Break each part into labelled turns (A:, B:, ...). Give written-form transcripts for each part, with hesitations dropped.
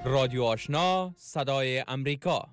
A: رادیو آشنا صدای امریکا.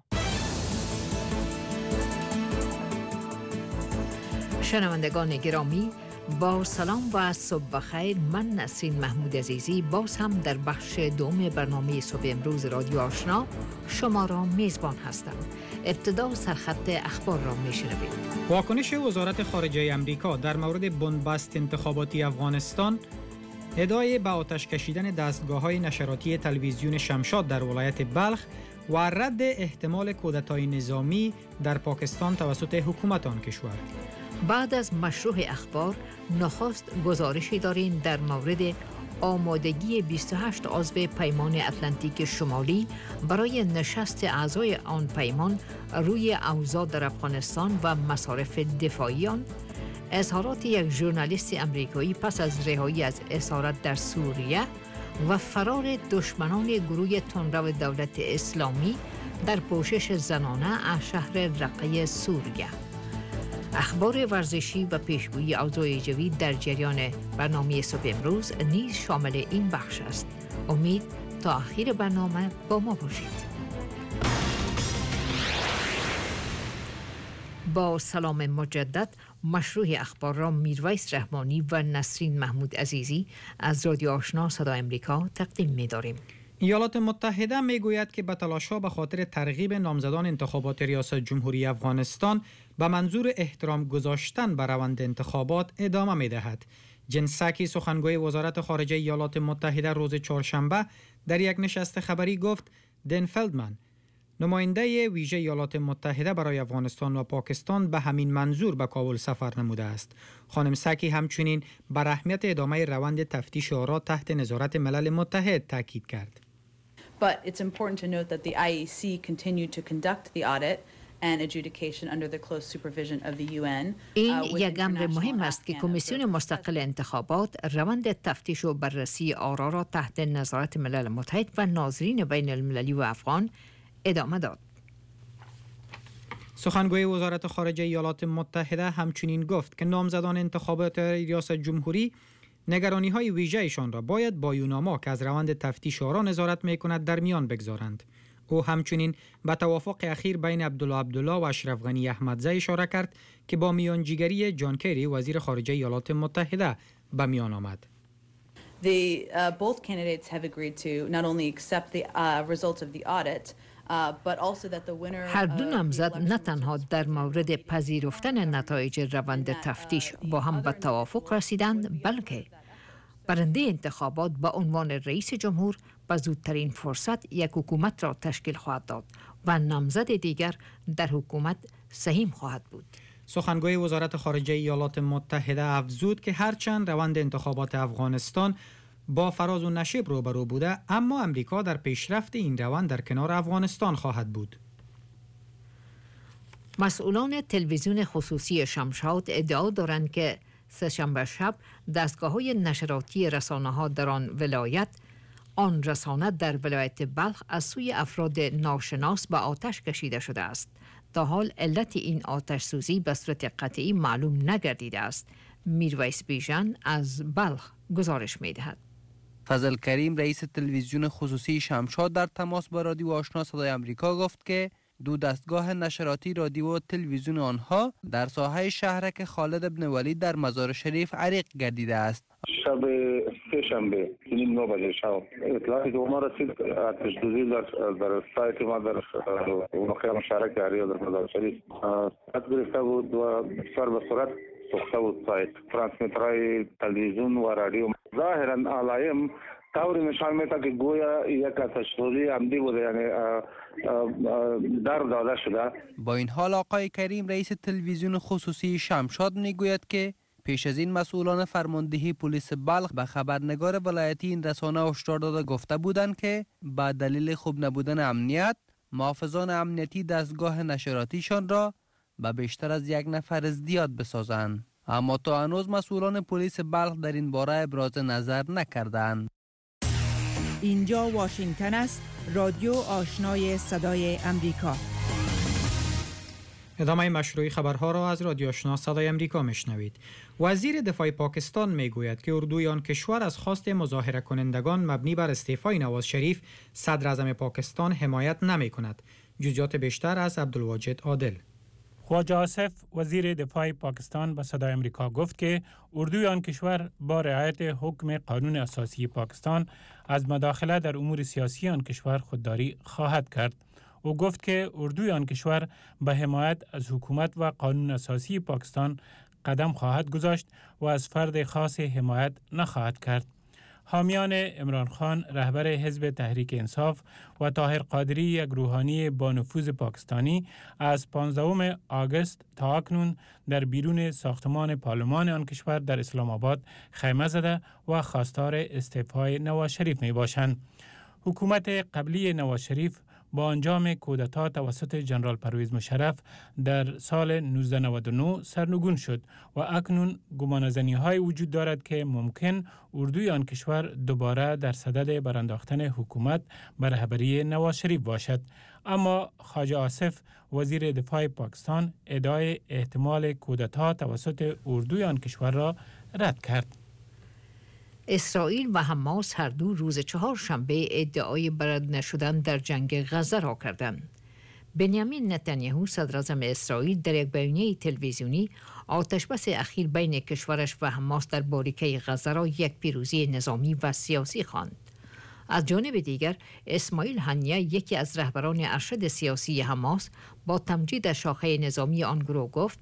B: شنوندگان گرامی، با سلام و صبح بخیر. من نسرین محمود عزیزی باز هم در بخش دوم برنامه صبح امروز رادیو آشنا شما را میزبان هستم. ابتدا سرخط اخبار را میشنوید.
C: واکنش وزارت خارجه امریکا در مورد بنبست انتخاباتی افغانستان، ادعای به آتش کشیدن دستگاه‌های نشراتی تلویزیون شمشاد در ولایت بلخ و رد احتمال کودتای نظامی در پاکستان توسط حکومت آن کشور.
B: بعد از مشروع اخبار، نخست گزارشی داریم در مورد آمادگی 28 عضو پیمان اتلانتیک شمالی برای نشست اعضای آن پیمان روی اوضاع در افغانستان و مصارف دفاعی آن، اظهارات یک ژورنالیست امریکایی پس از رهایی از اسارت در سوریه و فرار دشمنان گروه تندرو دولت اسلامی در پوشش زنانه از شهر رقه سوریه. اخبار ورزشی و پیشگویی اوضاع جوی در جریان برنامه صبح امروز نیز شامل این بخش است. امید تا آخر برنامه با ما باشید. با سلام مجدد، مشروع اخبار را میرویس رحمانی و نسرین محمود عزیزی از رادیو آشنا صدای امریکا تقدیم می‌داریم.
C: ایالات متحده میگوید که به تلاش‌ها به خاطر ترغیب نامزدان انتخابات ریاست جمهوری افغانستان به منظور احترام گذاشتن به روند انتخابات ادامه می‌دهد. جن ساکی، سخنگوی وزارت خارجه ایالات متحده، روز چهارشنبه در یک نشست خبری گفت دن فلدمن، نماینده ویژه ایالات متحده برای افغانستان و پاکستان، به همین منظور به کابل سفر نموده است. خانم ساکی همچنین بر اهمیت ادامه روند تفتیش آرا تحت نظارت ملل متحد تاکید کرد.
D: But it's important to note that the IEC continued to conduct the audit and adjudication under the close supervision of the UN.
B: این یک امر مهم است که کمیسیون مستقل انتخابات روند تفتیش و بررسی آرا را تحت نظارت ملل متحد و ناظرین بین المللی و افغان ادامه داد.
C: سخنگوی وزارت خارجه ایالات متحده همچنین گفت که نامزدان انتخابات ریاست جمهوری نگرانی‌های ویژه‌شان را باید با یوناما که از روند تفتیش آرا نظارت می‌کند در میان بگذارند. او همچنین به توافق اخیر بین عبدالله و اشرف غنی احمدزی اشاره کرد که با میانجیگری جان کری وزیر خارجه ایالات متحده به میان آمد.
D: Both candidates have agreed to not only accept the results of the audit but also that the winner.
B: هر دو نامزد نه تنها در مورد پذیرفتن نتایج روند تفتیش با هم به توافق رسیدند، بلکه برنده انتخابات با عنوان رئیس جمهور به زودترین فرصت یک حکومت را تشکیل خواهد داد و نامزد دیگر در حکومت سهیم خواهد بود.
C: سخنگوی وزارت خارجه ایالات متحده افزود که هرچند روند انتخابات افغانستان با فراز و نشیب روبرو بوده، اما امریکا در پیشرفت این روند در کنار افغانستان خواهد بود.
B: مسئولان تلویزیون خصوصی شمشاد ادعا دارند که سه‌شنبه شب دستگاه‌های نشراتی رسانه‌ها در آن رسانه در ولایت بلخ از سوی افراد ناشناس به آتش کشیده شده است. تا حال علت این آتش سوزی به صورت قطعی معلوم نگردیده است. میرویس بیژن از بلخ گزارش می‌دهد.
E: فضل کریم، رئیس تلویزیون خصوصی شمشاد، در تماس با رادیو آشنا صدای امریکا گفت که دو دستگاه نشراتی رادیو و تلویزیون آنها در ساحه شهرک خالد ابن ولید در مزار شریف عریق گردیده است.
F: شب سه‌شنبه 9 بجه شب اطلاعی که ما رسید آتش سوزی در سایت ما در واقع مشترک عریق در مزار شریف صورت گرفته بود و بسیار به سرعت سوخته بود سایت. ترانسمیترهای تلویزیون و رادیو ظاهرا علایم طوری نشان میده که گویا یک آتش سوزی عمدی بوده، یعنی در داده شده. با
E: این حال آقای کریم، رئیس تلویزیون خصوصی شمشاد، میگوید که پیش از این مسئولان فرماندهی پلیس بلخ به خبرنگار ولایتی این رسانه هشدار داده گفته بودند که به دلیل خوب نبودن امنیت، محافظان امنیتی دستگاه نشراتیشان را به بیشتر از یک نفر ازدیاد بسازند. اما تا هنوز مسئولان پلیس بلخ در این باره ابراز نظر نکردند.
G: اینجا واشنگتن است، رادیو آشنای صدای امریکا.
C: ادامه مشروع خبرها را از رادیو آشنا صدای امریکا میشنوید. وزیر دفاع پاکستان میگوید که اردوی آن کشور از خواست مظاهره کنندگان مبنی بر استعفای نواز شریف صدر اعظم پاکستان حمایت نمی کند. جزئیات بیشتر از عبدالواجد عادل.
H: خواجه آصف وزیر دفاع پاکستان به صدای امریکا گفت که اردوی آن کشور با رعایت حکم قانون اساسی پاکستان از مداخله در امور سیاسی آن کشور خودداری خواهد کرد. او گفت که اردوی آن کشور به حمایت از حکومت و قانون اساسی پاکستان قدم خواهد گذاشت و از فرد خاص حمایت نخواهد کرد. حامیان عمران خان رهبر حزب تحریک انصاف و طاهر قادری یک روحانی با نفوذ پاکستانی از 15 آگوست تا اکنون در بیرون ساختمان پارلمان آن کشور در اسلام آباد خیمه زده و خواستار استعفای نواز شریف می باشند. حکومت قبلی نواز شریف با انجام کودتا توسط جنرال پرویز مشرف در سال 1999 سرنگون شد و اکنون گمانه‌زنی‌های وجود دارد که ممکن اردوی آن کشور دوباره در صدد برانداختن حکومت بر رهبری نواز شریف باشد. اما خواجه آصف وزیر دفاع پاکستان ادعای احتمال کودتا توسط اردوی آن کشور را رد کرد.
B: اسرائیل و حماس هر دو روز چهارشنبه ادعای برنده شدن در جنگ غزه را کردند. بنیامین نتانیاهو صدراعظم اسرائیل در یک بیانیه تلویزیونی آتشبس اخیر بین کشورش و حماس در باریکه غزه را یک پیروزی نظامی و سیاسی خواند. از جانب دیگر اسماعیل هنیه یکی از رهبران ارشد سیاسی حماس با تمجید شاخه نظامی آن گروه گفت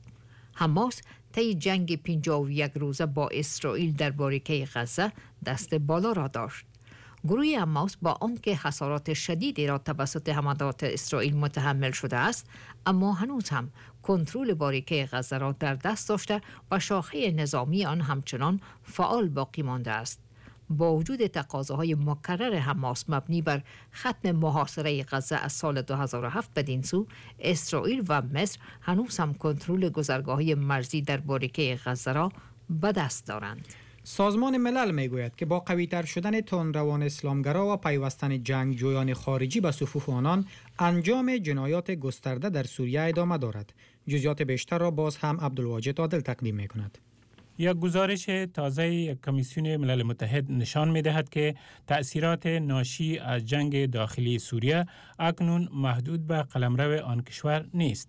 B: حماس طی جنگ 51 روزه با اسرائیل در باریکه غزه دست بالا را داشت. گروه حماس با آنکه خسارات شدیدی را توسط حملات اسرائیل متحمل شده است، اما هنوز هم کنترل باریکه غزه را در دست داشته و شاخه نظامی آن همچنان فعال باقی مانده است. با وجود تقاضاهای مکرر حماس مبنی بر ختم محاصره غزه از سال 2007 بدین سو، اسرائیل و مصر هنوز هم کنترل گذرگاه‌های مرزی در باریکه غزه را به دست دارند.
C: سازمان ملل میگوید که با قوی‌تر شدن تندروان اسلامگرا و پیوستن جنگجویان خارجی به صفوف آنان، انجام جنایات گسترده در سوریه ادامه دارد. جزئیات بیشتر را باز هم عبدالواجد عادل تقدیم می‌کند.
H: یک گزارش تازه یک کمیسیون ملل متحد نشان می‌دهد که تأثیرات ناشی از جنگ داخلی سوریه اکنون محدود به قلمرو آن کشور نیست.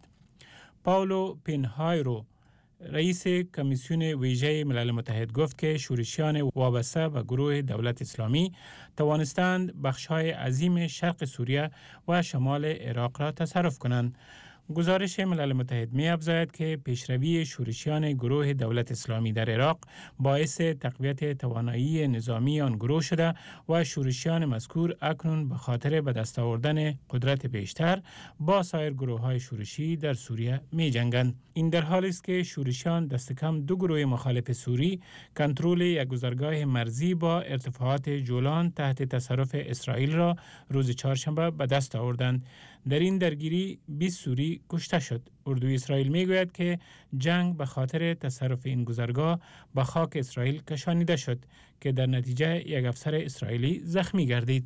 H: پاولو پینهایرو رئیس کمیسیون ویژه ملل متحد گفت که شورشیان وابسته به گروه دولت اسلامی توانستند بخش‌های عظیم شرق سوریه و شمال عراق را تصرف کنند. گزارش ملل متحد می افزاید که پیشروی شورشیان گروه دولت اسلامی در عراق باعث تقویت توانایی نظامی آن گروه شده و شورشیان مذکور اکنون به خاطر به دست آوردن قدرت بیشتر با سایر گروه‌های شورشی در سوریه می جنگند. این در حالی است که شورشیان دست کم دو گروه مخالف سوری کنترل یک گذرگاه مرزی با ارتفاعات جولان تحت تصرف اسرائیل را روز چهارشنبه به دست آوردند. در این درگیری 20 سوری کشته شد. اردوی اسرائیل میگوید که جنگ به خاطر تصرف این گذرگاه به خاک اسرائیل کشانیده شد که در نتیجه یک افسر اسرائیلی زخمی گردید.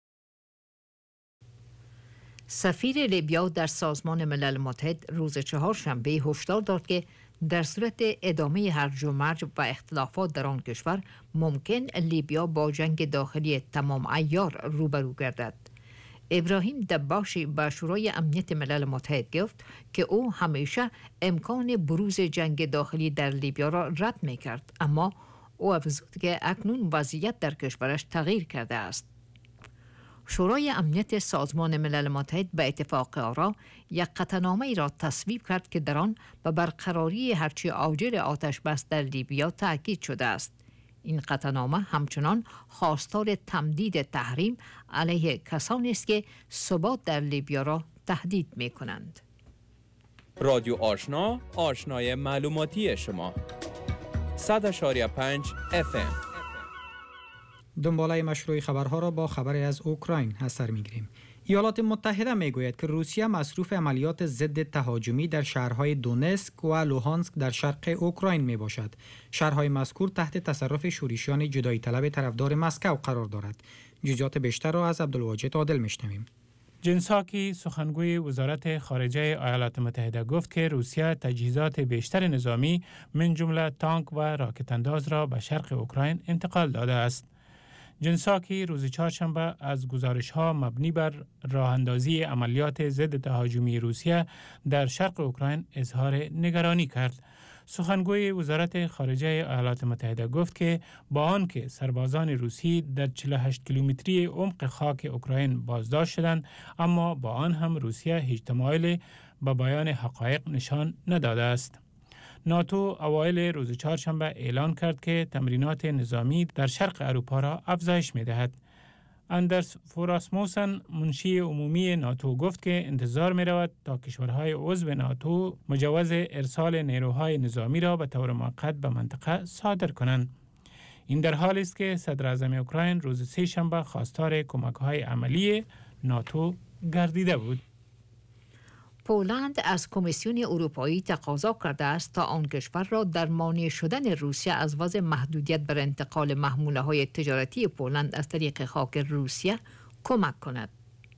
B: سفیر لیبیا در سازمان ملل متحد روز چهارشنبه هشدار داد که در صورت ادامه هرج و مرج و اختلافات در آن کشور ممکن لیبیا با جنگ داخلی تمام عیار روبرو گردد. ابراهیم دباشی به شورای امنیت ملل متحد گفت که او همیشه امکان بروز جنگ داخلی در لیبیا را رد می کرد، اما او افزود که اکنون وضعیت در کشورش تغییر کرده است. شورای امنیت سازمان ملل متحد به اتفاق آرا یک قطعنامه را تصویب کرد که در آن به برقراری هرچه عاجل آتش بس در لیبیا تاکید شده است. این قطعنامه همچنان خواستار تمدید تحریم علیه کسانی است که ثبات در لیبیا را تهدید می کنند.
A: رادیو آشنا، آشنای معلوماتی شما. 100.5 FM.
C: دنباله مشروع خبرها را با خبری از اوکراین از سر می‌گیریم. ایالات متحده میگوید که روسیه مصروف عملیات ضد تهاجمی در شهرهای دونسک و لوهانسک در شرق اوکراین می باشد. شهرهای مذکور تحت تصرف شورشیان جدایی طلب طرفدار مسکو قرار دارد. جزئیات بیشتر را از عبدالواجد عادل میشنویم.
H: جن ساکی سخنگوی وزارت خارجه ایالات متحده گفت که روسیه تجهیزات بیشتر نظامی من جمله تانک و راکت انداز را به شرق اوکراین انتقال داده است. جن ساکی روز چهارشنبه از گزارش‌ها مبنی بر راه اندازی عملیات ضد تهاجمی روسیه در شرق اوکراین اظهار نگرانی کرد. سخنگوی وزارت خارجه ایالات متحده گفت که با آنکه سربازان روسی در 48 کیلومتری عمق خاک اوکراین بازداشت شدند، اما با آن هم روسیه هیچ تمایلی به بیان حقایق نشان نداده است. ناتو اوایل روز چهارشنبه اعلان کرد که تمرینات نظامی در شرق اروپا را افزایش می‌دهد. اندرس فوراسموسن منشی عمومی ناتو گفت که انتظار می رود تا کشورهای عضو ناتو مجوز ارسال نیروهای نظامی را به طور موقت به منطقه صادر کنند. این در حالی است که صدر اعظم اوکراین روز سه شنبه خواستار کمک‌های عملی ناتو گردیده بود.
B: پولند از کمیسیون اروپایی تقاضا کرده است تا آن کشور را در مانع شدن روسیه از وضع محدودیت بر انتقال محموله‌های تجارتی پولند از طریق خاک روسیه کمک کند.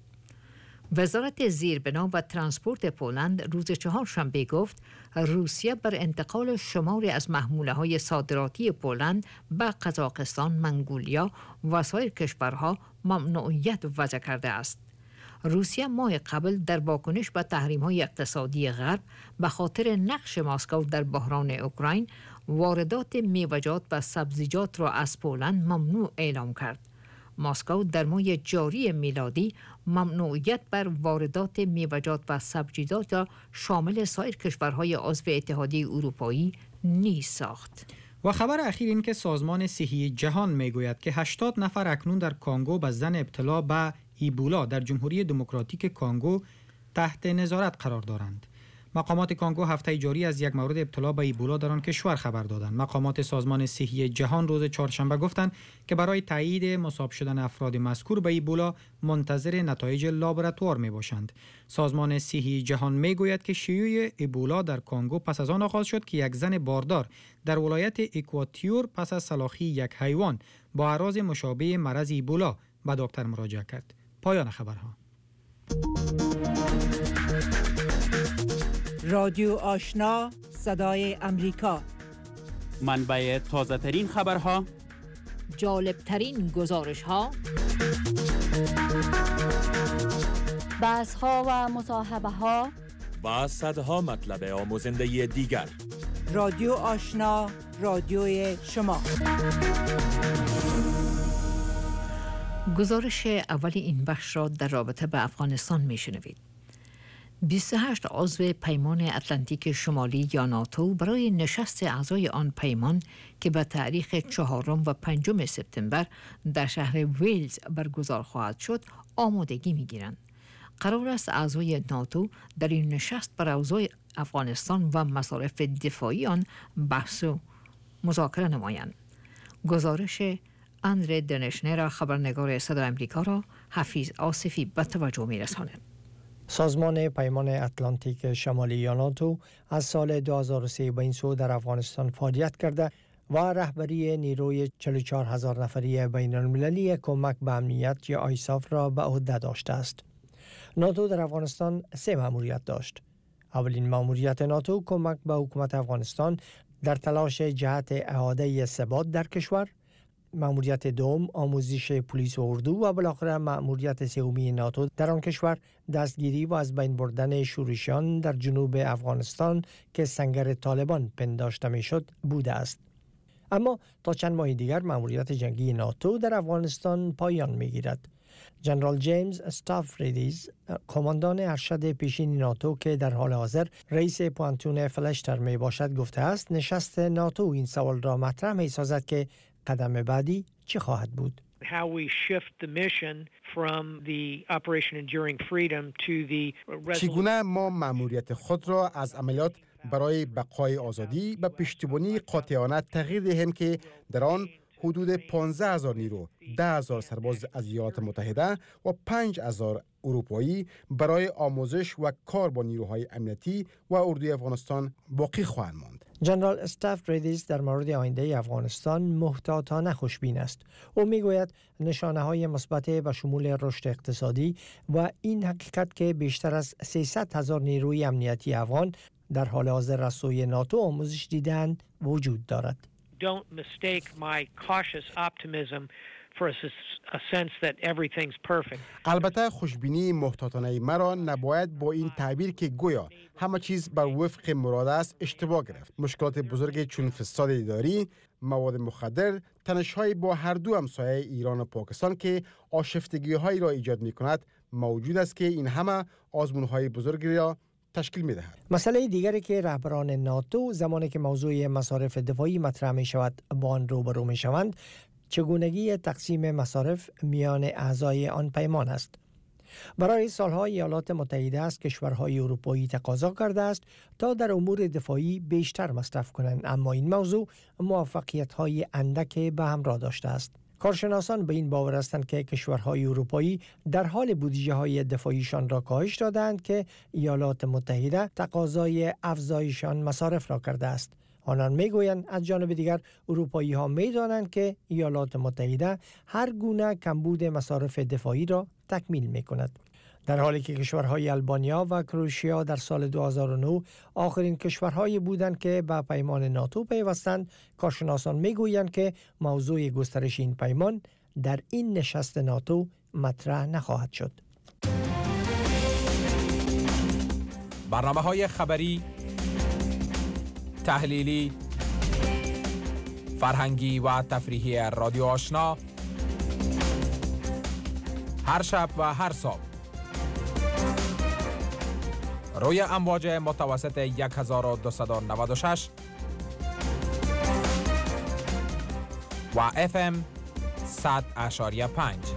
B: وزارت زیربنا و ترانسپورت پولند روز چهارشنبه گفت روسیه بر انتقال شماری از محموله‌های صادراتی پولند به قزاقستان، منگولیا و سایر کشورها ممنوعیت وضع کرده است. روسیه ماه قبل در واکنش به تحریم‌های اقتصادی غرب به خاطر نقش مسکو در بحران اوکراین واردات میوه‌جات و سبزیجات را از پولند ممنوع اعلام کرد. مسکو در ماه جاری میلادی ممنوعیت بر واردات میوه‌جات و سبزیجات را شامل سایر کشورهای عضو اتحادیه اروپایی نیز ساخت.
C: و خبر اخیر این که سازمان صحی جهان میگوید که 80 نفر اکنون در کانگو به ظن ابتلا به ایبولا در جمهوری دموکراتیک کانگو تحت نظارت قرار دارند. مقامات کانگو هفته جاری از یک مورد ابتلا به ایبولا در آن کشور خبر دادند. مقامات سازمان صحی جهان روز چهارشنبه گفتند که برای تایید مصاب شدن افراد مذکور به ایبولا منتظر نتایج لابراتوار می باشند. سازمان صحی جهان می گوید که شیوع ایبولا در کانگو پس از آن آغاز شد که یک زن باردار در ولایت اکواتور پس از سلاخی یک حیوان با اعراض مشابه مرض ایبولا به دکتر مراجعه کرد. پایان خبرها.
G: رادیو آشنا، صدای امریکا.
I: منبع تازه ترین خبرها،
B: جالب ترین گزارش ها،
J: بحث ها و مصاحبه ها
A: و صدها مطلب آموزنده دیگر.
G: رادیو آشنا، رادیوی شما.
B: گزارش اولی این بخش را در رابطه به افغانستان میشنوید. 28 عضو پیمان اتلانتیک شمالی یا ناتو برای نشست اعضای آن پیمان که به تاریخ 4 و 5 سپتامبر در شهر ویلز برگزار خواهد شد آمادگی می‌گیرند. قرار است اعضای ناتو در این نشست بر اوضاع افغانستان و مصارف دفاعی آن بحث و مذاکره نمایند. گزارش اندره دنشنر خبرنگار صدای آمریکا را حفیظ آصفی به توجه می‌رساند.
K: سازمان پیمان اتلانتیک شمالی یا ناتو از سال 2003 به این سو در افغانستان فعالیت کرده و رهبری نیروی 44,000 نفری بین المللی کمک به امنیت یا آیساف را به عهده داشته است. ناتو در افغانستان 3 مأموریت داشت. اولین مأموریت ناتو کمک به حکومت افغانستان در تلاش جهت اعاده ثبات در کشور، مأموریت دوم آموزش پلیس و اردو و بالاخره مأموریت سومی ناتو در آن کشور دستگیری و از بین بردن شورشیان در جنوب افغانستان که سنگر طالبان پنداشته میشد بوده است. اما تا چند ماه دیگر مأموریت جنگی ناتو در افغانستان پایان میگیرد. جنرال جیمز استافریدیز، کماندان ارشد پیشین ناتو که در حال حاضر رئیس پوانتون فلشتر می باشد گفته است نشست ناتو این سوال را مطرح می سازد که قدم بعدی چه خواهد بود؟
L: چگونه ما مأموریت خود را از عملیات برای بقای آزادی به پشتیبانی قاطعانه تغییر دهیم که در آن حدود 15,000 نیرو، 10,000 سرباز از ایالات متحده و 5,000 اروپایی برای آموزش و کار با نیروهای امنیتی و اردوی افغانستان باقی خواهند ماند.
K: جنرال استاف ریدیز در مورد آینده افغانستان محتاطانه خوشبین است. او میگوید نشانه‌های مثبت به شمول رشد اقتصادی و این حقیقت که بیشتر از 300,000 نیروی امنیتی افغان در حال حاضر از سوی ناتو آموزش دیدن وجود دارد.
M: Don't mistake my cautious optimism for a sense that everything's perfect.
L: البته خوشبینی محتاطانه مرا نباید با این تعبیر که گویا همه چیز بر وفق مراد است اشتباه گرفت. مشکلات بزرگی چون فساد اداری، مواد مخدر، تنش‌های با هر دو همسایه ایران و پاکستان که آشفتگی‌هایی را ایجاد می‌کند موجود است که این همه آزمون‌های بزرگی را تشکیل می‌دهد.
K: مسئله دیگری که رهبران ناتو زمانی که موضوع مصارف دفاعی مطرح می‌شود با آن روبرو می‌شوند، چگونگی تقسیم مصارف میان اعضای آن پیمان است. برای سالها ایالات متحده از کشورهای اروپایی تقاضا کرده است تا در امور دفاعی بیشتر مصرف کنند، اما این موضوع موفقیت‌های اندک به همراه داشته است. کارشناسان به این باور هستند که کشورهای اروپایی در حال بودجه‌های دفاعیشان را کاهش دادند که ایالات متحده تقاضای افزایشان مصارف را کرده است. آنان میگویند از جانب دیگر اروپایی ها میدانند که ایالات متحده هر گونه کمبود مصارف دفاعی را تکمیل می کند. در حالی که کشورهای آلبانیا و کرواتیا در سال 2009 آخرین کشورهایی بودند که به پیمان ناتو پیوستند، کارشناسان میگویند که موضوع گسترش این پیمان در این نشست ناتو مطرح نخواهد شد.
N: برنامه‌های خبری، تحلیلی، فرهنگی و تفریحی رادیو آشنا هر شب و هر صبح روی امواج متوسط 1296 و FM 100.5.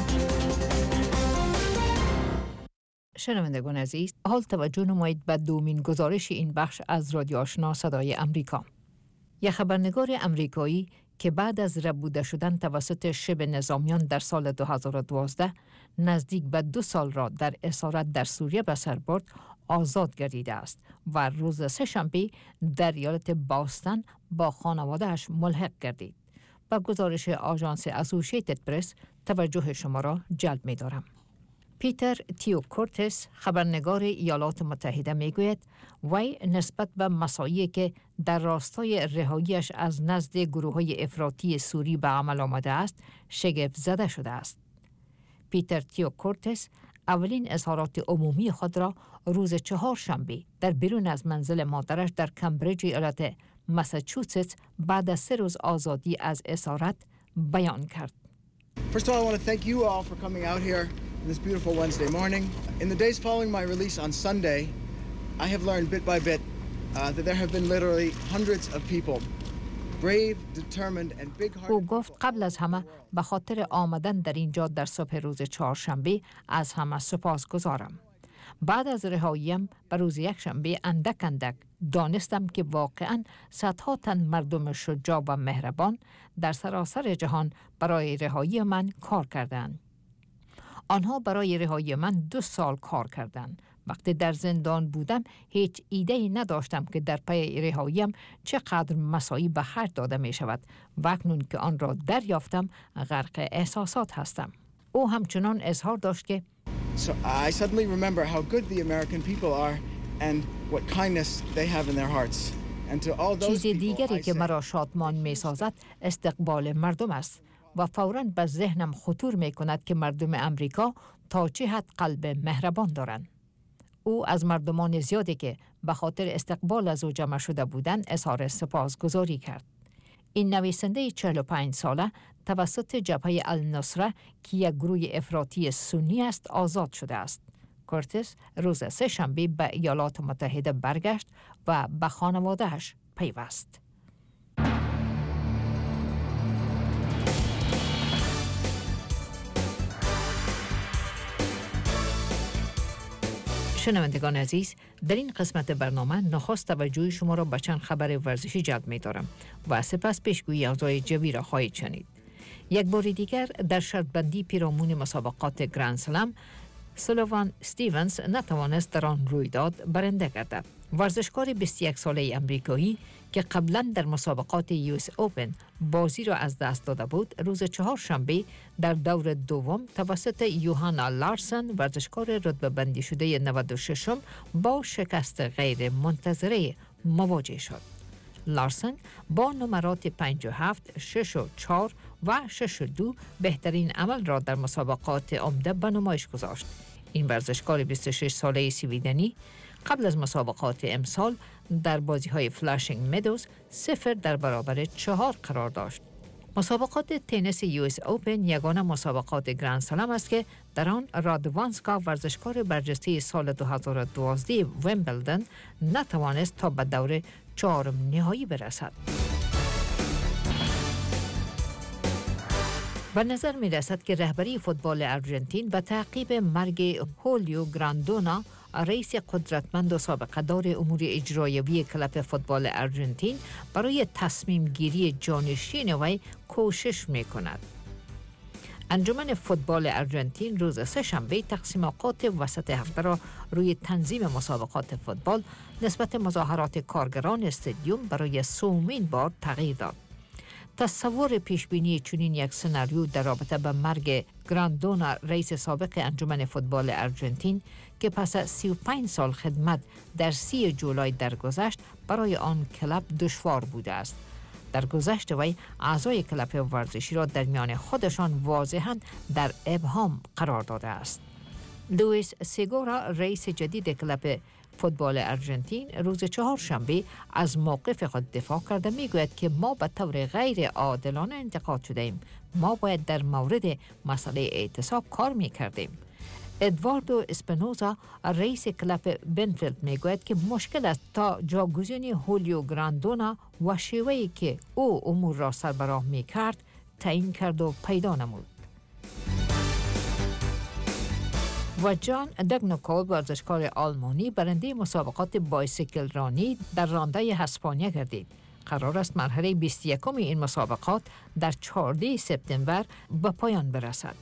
B: شنوندگان عزیز، حال توجه نمایید به دومین گزارش این بخش از رادیو آشنا صدای امریکا. یک خبرنگار امریکایی که بعد از ربوده شدن توسط شبه نظامیان در سال 2012 نزدیک به 2 سال را در اسارت در سوریه به سر برد، آزاد گردیده است و روز سه‌شنبه در ایالت باستن با خانواده‌اش ملحق گردید. با گزارش آژانس اسوسییتد پرس توجه شما را جلب می‌دارم. پیتر تیوکورتس، خبرنگار ایالات متحده، میگوید وی نسبت به مسائلی که در راستای رهاییش از نزد گروه‌های افراطی سوری به عمل آمده است شگفت زده شده است. پیتر تیوکورتس اولین اظهارات عمومی خود را روز چهارشنبه در بیرون از منزل مادرش در کمبریج ایالت ماساچوست بعد از 3 روز آزادی از اسارت بیان کرد.
O: First of all, I want to thank you all for coming out here this beautiful Wednesday morning. In the days following my release on Sunday, I have learned bit by bit that there have been literally hundreds of people, brave, determined and big-hearted.
B: او گفت قبل از همه به خاطر آمدن در اینجا در صبح روز چهارشنبه از همه سپاسگزارم. بعد از رهاییم به روز یکشنبه اندک دانستم که واقعاً صدها تن مردم شجاع و مهربان در سراسر جهان برای رهایی من کار کردند. آنها برای رهایی من 2 سال کار کردند. وقتی در زندان بودم هیچ ایده‌ای نداشتم که در پی رهاییم چقدر مساعی به خرج داده می شود و اکنون که آن را دریافتم غرق احساسات هستم. او همچنان اظهار داشت که
O: So I suddenly remember how good the American people are and what kindness they have in their hearts. And to all those
B: چیز
O: people
B: دیگری
O: I
B: که
O: say,
B: مرا شادمان می سازد استقبال مردم است و فوراً به ذهنم خطور می کند که مردم امریکا تا چه حد قلب مهربان دارند. او از مردمان زیادی که به خاطر استقبال از او جمع شده بودند اظهار سپاسگزاری کرد. این نویسنده 45 ساله توسط جبهه النصره که یک گروه افراطی سنی است آزاد شده است. کورتس روز سه‌شنبه به ایالات متحده برگشت و به خانواده‌اش پیوست. شنوندگان عزیز، در این قسمت برنامه نخست توجه شما را به چند خبر ورزشی جلب می دارم و سپس پیشگویی اوضاع جوی را خواهید شنید. یک بار دیگر در شرط بندی پیرامون مسابقات گرند سلم، سولوان استیونز نتوانست در آن رویداد برنده گردد. ورزشکار 21 ساله امریکایی که قبلا در مسابقات US Open بازی را از دست داده بود، روز چهارشنبه در دور دوم توسط یوهانا لارسن ورزشکار رتبه بندی شده 96م با شکست غیر منتظره مواجه شد. لارسن با نمرات 57, 6 و 4 و 6 و 2 بهترین عمل را در مسابقات عمده به نمایش گذاشت. این ورزشکار 26 ساله سویدنی قبل از مسابقات امسال در بازی‌های فلاشینگ مدوز 0 در برابر 4 قرار داشت. مسابقات تنیس US Open یگانه مسابقات گرند سلم است که در آن رادوانسکا ورزشکار برجسته سال 2012 ویمبلدن نتوانست تا به دور چهارم نهایی برسد. به نظر می رسد که رهبری فوتبال ارژانتین به تعقیب مرگ هولیو گراندونا، رئیس قدرتمند و سابقه دار امور اجرایوی کلب فوتبال ارژانتین، برای تصمیم گیری جانشین وی کوشش می کند. انجمن فوتبال ارژانتین روز سه‌شنبه تقسیمات وسط هفته را روی تنظیم مسابقات فوتبال نسبت مظاهرات کارگران استادیوم برای سومین بار تغییر داد. تصور پیشبینی چنین یک سناریو در رابطه با مرگ گراندونا، رئیس سابق انجمن فوتبال ارژانتین که پس از 35 سال خدمت در 30 جولای درگذشت، برای آن کلب دشوار بوده است. در گذشته وی اعضای کلب ورزشی را در میان خودشان واضحاً در ابهام قرار داده است. لوئیس سیگورا، رئیس جدید کلب فوتبال ارژانتین، روز چهارشنبه از موقف خود دفاع کرده میگوید که ما به طور غیر عادلانه انتقاد شده ایم. ما باید در مورد مسئله اعتصاب کار میکردیم. ادواردو اسپینوزا، رئیس کلب بنفیلد، میگوید که مشکل است تا جاگزینی هولیو گراندونا و شیوهی که او امور را سربراه میکرد تعیین کرد و پیدا نمود. و جان دگنوکول، ورزشکار آلمانی، برنده مسابقات بایسیکل رانی در رانده اسپانیا گردید. قرار است مرحله 21 این مسابقات در 14 سپتامبر به پایان برسد.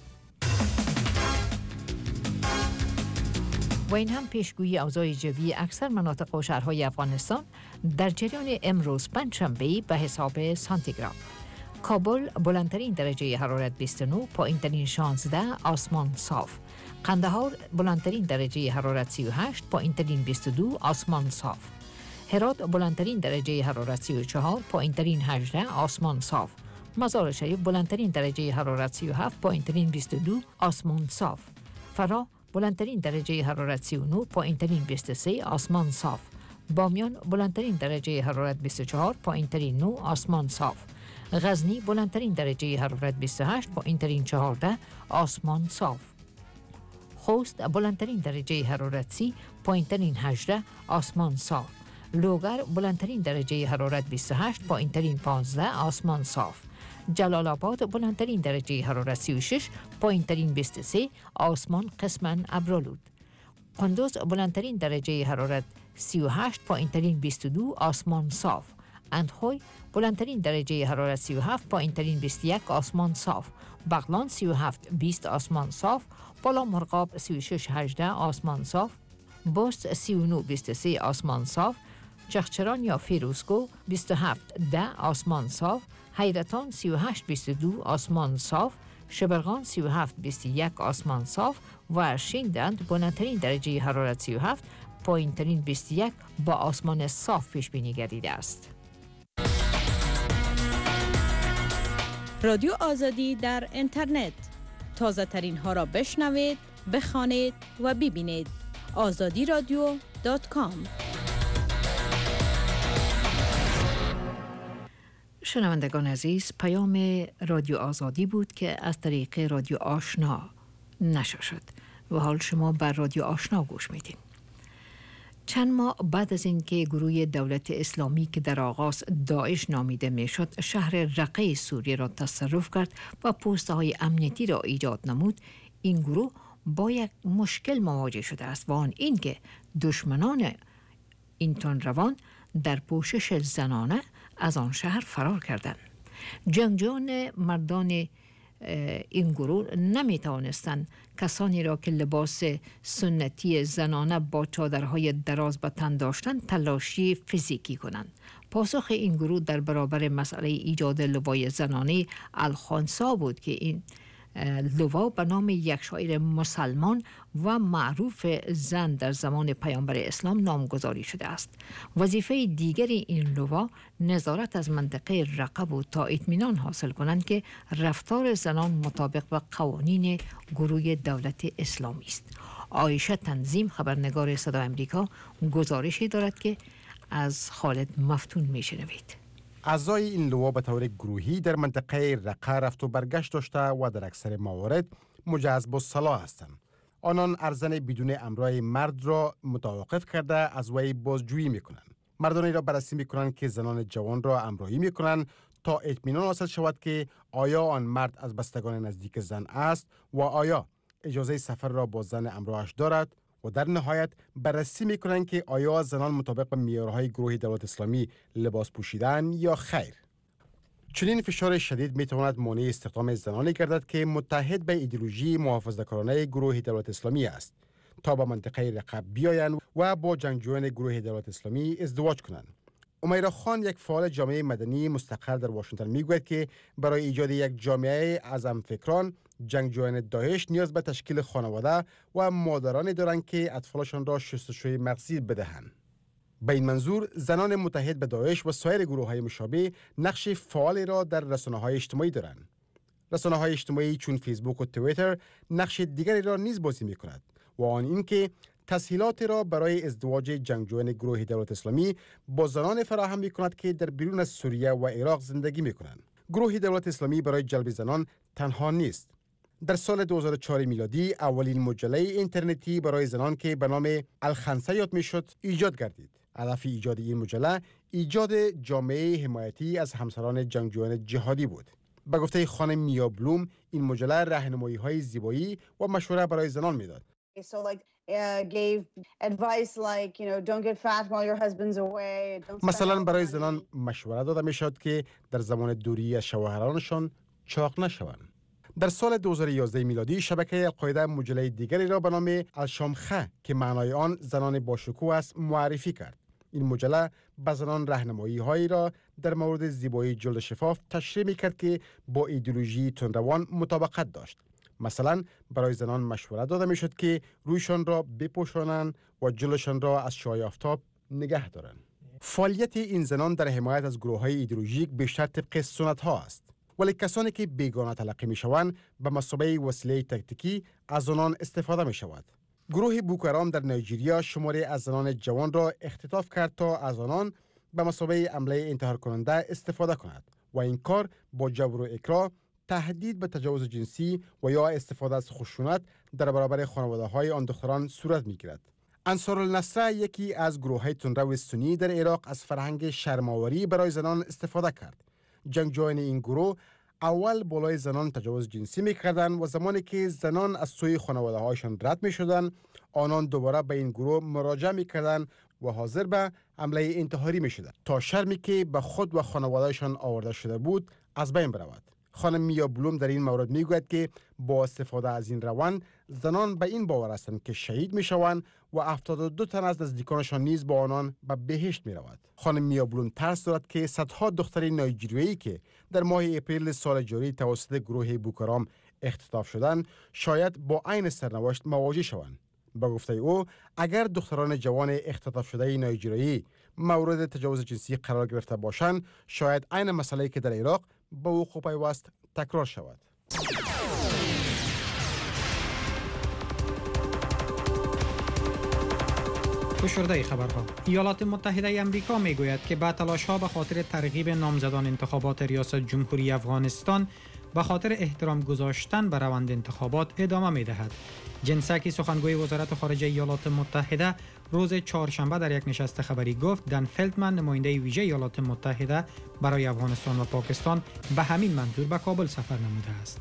B: و این هم پیشگویی اوضاع جوی اکثر مناطق و شهرهای افغانستان در جریان امروز پنجشنبه به حساب سانتیگراد. کابل بلندترین درجه حرارت 29، پایینترین 16، آسمان صاف. قندهار بلندترین درجه حرارت 38، پایینترین 22، آسمان صاف. هرات بلندترین درجه حرارت 34، پایینترین 18، آسمان صاف. مزار شریف بلندترین درجه حرارت 37، پایینترین 22، آسمان صاف. فرا بلندترین درجه حرارت 39، پایینترین 23، آسمان صاف. بامیان بلندترین درجه حرارت 24، پایینترین 9، آسمان صاف. غزنی بلندترین درجه حرارت 28، پایینترین 14، آسمان صاف. خوست بلندترین درجه حرارت 30، پایینترین 18، آسمان صاف. لوگر بلندترین درجه حرارت 28، پایینترین 15، آسمان صاف. جلال آباد بلندترین درجه حرارت 36، پایینترین 23، آسمان قسماً ابرآلود. قندوز بلندترین درجه حرارت 38، پایینترین 22، آسمان صاف. اندخوی بلندترین درجه حرارت 37، پایینترین 21، آسمان صاف. بغلان 37-20، آسمان صاف. بالا مرغاب 36-18، آسمان صاف. بست 39-23، آسمان صاف. چغچران یا فیروزکو 27-10، آسمان صاف. حیرتان 38-22، آسمان صاف. شبرغان 37-21، آسمان صاف. و شیندند بلندترین درجه حرارت 37، پایینترین 21 با آسمان صاف پیش بینی گردیده است.
P: رادیو آزادی در اینترنت، تازه ترین ها را بشنوید، بخوانید و ببینید. azadiradio.com.
B: شنوندگان عزیز، پیام رادیو آزادی بود که از طریق رادیو آشنا نشر شد و حال شما بر رادیو آشنا گوش میدین. چند ماه بعد از اینکه گروه دولت اسلامی که در آغاز داعش نامیده میشد شهر رقه سوریه را تصرف کرد و پوسته‌های امنیتی را ایجاد نمود، این گروه با یک مشکل مواجه شده است و آن این که دشمنان این تن روان در پوشش زنانه از آن شهر فرار کردند. جنگجویان مردان این گروه نمی توانستند کسانی را که لباس سنتی زنانه با چادرهای دراز به تن داشتند تلاشی فیزیکی کنند. پاسخ این گروه در برابر مسئله ایجاد لوای زنانه الخانسا بود که این لوا به نام یک شاعر مسلمان و معروف زن در زمان پیامبر اسلام نامگذاری شده است. وظیفه دیگری این لوا نظارت از منطقه رقه بود تا اطمینان حاصل کنند که رفتار زنان مطابق با قوانین گروه دولت اسلامی است. عایشه تنظیم، خبرنگار صدای امریکا، گزارشی دارد که از خالد مفتون میشنوید.
L: اعضای این لوا به طور گروهی در منطقه رقه رفت و برگشت داشته و در اکثر موارد مجهز با سلاح هستند. آنان ارزن بدون امرای مرد را متوقف کرده از وی بازجویی میکنند. مردانی را بررسی میکنند که زنان جوان را همراهی میکنند تا اطمینان حاصل شود که آیا آن مرد از بستگان نزدیک زن است و آیا اجازه سفر را با زن همراهش دارد و در نهایت بررسی میکنند که آیا زنان مطابق به معیارهای گروه دولت اسلامی لباس پوشیدن یا خیر. چنین فشار شدید میتواند مانع استخدام زنانی گردد که متحد به ایدئولوژی محافظه‌کارانه گروه دولت اسلامی است تا به منطقه رقه بیایند و با جنگجویان گروه دولت اسلامی ازدواج کنند. امیرا خان، یک فعال جامعه مدنی مستقر در واشنگتن، میگوید که برای ایجاد یک جامعه اعظم‌فکران جنگجویان داعش نیاز به تشکیل خانواده و مادرانی دارند که اطفالشان را شستشوی مغزی بدهند. به این منظور زنان متحد به داعش و سایر گروه‌های مشابه نقش فعالی را در رسانه‌های اجتماعی دارند. رسانه‌های اجتماعی چون فیسبوک و توییتر نقش دیگری را نیز بازی می‌کند و آن این که تسهیلات را برای ازدواج جنگجویان گروه دولت اسلامی با زنان فراهم می‌کند که در بیرون از سوریه و عراق زندگی می‌کنند. گروه دولت اسلامی برای جلب زنان تنها نیست. در سال 2004 میلادی اولین مجله اینترنتی برای زنان که به نام الخنسه یاد میشد ایجاد گردید. هدف ایجاد این مجله ایجاد جامعه حمایتی از همسران جنگجویان جهادی بود. به گفته خانم میا بلوم، این مجله راهنمایی‌های زیبایی و مشوره برای زنان میداد. مثلا برای زنان مشوره داده میشد که در زمان دوری از شوهرانشان چاق نشوند. در سال 2011 میلادی شبکه القاعده مجله دیگری را به نام الشامخه که معنای آن زنان با شکوه است معرفی کرد. این مجله به زنان راهنمایی‌هایی را در مورد زیبایی جلد شفاف تشریح می‌کرد که با ایدئولوژی تندروان مطابقت داشت. مثلا برای زنان مشوره داده میشد که رویشان را بپوشانند و جلدشان را از شعاع آفتاب نگه دارند. فعالیت این زنان در حمایت از گروه‌های ایدئولوژیک بیشتر طبق سنت‌ها است. ولی کسانی که بیگانه تلقی می‌شوند به مثابه وسیله تاکتیکی از آنان استفاده می‌شود. گروه بوکو-حرام در نایجریا شماری از زنان جوان را اختطاف کرد تا از آنان به مثابه عمله انتحار کننده استفاده کند و این کار با جبر و اکراه، تهدید به تجاوز جنسی و یا استفاده از خشونت در برابر خانواده‌های آن دختران صورت می‌گیرد. انصارالنصره، یکی از گروه‌های تندرو سنی در عراق، از فرهنگ شرم‌آوری برای زنان استفاده کرد. جنگجویان این گروه اول بالای زنان تجاوز جنسی می‌کردند و زمانی که زنان از سوی خانواده‌هایشان رد می‌شدند، آنان دوباره به این گروه مراجعه می‌کردند و حاضر به حمله انتحاری می‌شدند تا شرمی که به خود و خانواده‌شان آورده شده بود از بین برود. خانم میا بلوم در این مورد میگوید که با استفاده از این روند زنان به این باور هستند که شهید میشوند و 72 تن از نزدیکانشان نیز با آنان به بهشت میرود. خانم میا بلوم ترس دارد که صدها دختر نایجریایی که در ماه اپریل سال جاری توسط گروه بوکو-حرام اختطاف شدند شاید با عین سرنوشت مواجه شوند. با گفته او، اگر دختران جوان اختطاف شده نایجریایی مورد تجاوز جنسی قرار گرفته باشند، شاید عین مسئله‌ای که در عراق به وقوع پیوست تکرار شود.
C: فشرده خبرها. ایالات متحده امریکا میگوید که با تلاش‌ها به خاطر ترغیب نامزدان انتخابات ریاست جمهوری افغانستان به خاطر احترام گذاشتن به روند انتخابات ادامه می‌دهد. جنسکی، سخنگوی وزارت خارجه ایالات متحده، روز چهارشنبه در یک نشست خبری گفت دن فلتمن، نماینده ویژه ایالات متحده برای افغانستان و پاکستان، به همین منظور به کابل سفر نموده است.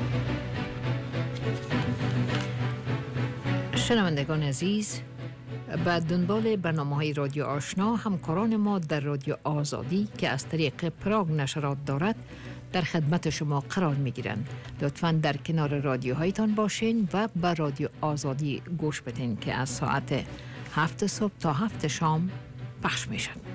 B: شنوندگان عزیز، به دنبال برنامه‌های رادیو آشنا، همکاران ما در رادیو آزادی که از طریق پراگ نشرات دارد در خدمت شما قرار می‌گیرند. لطفاً در کنار رادیوهایتان باشین و به رادیو آزادی گوش بدین که از ساعت 7 صبح تا 7 شام پخش میشن.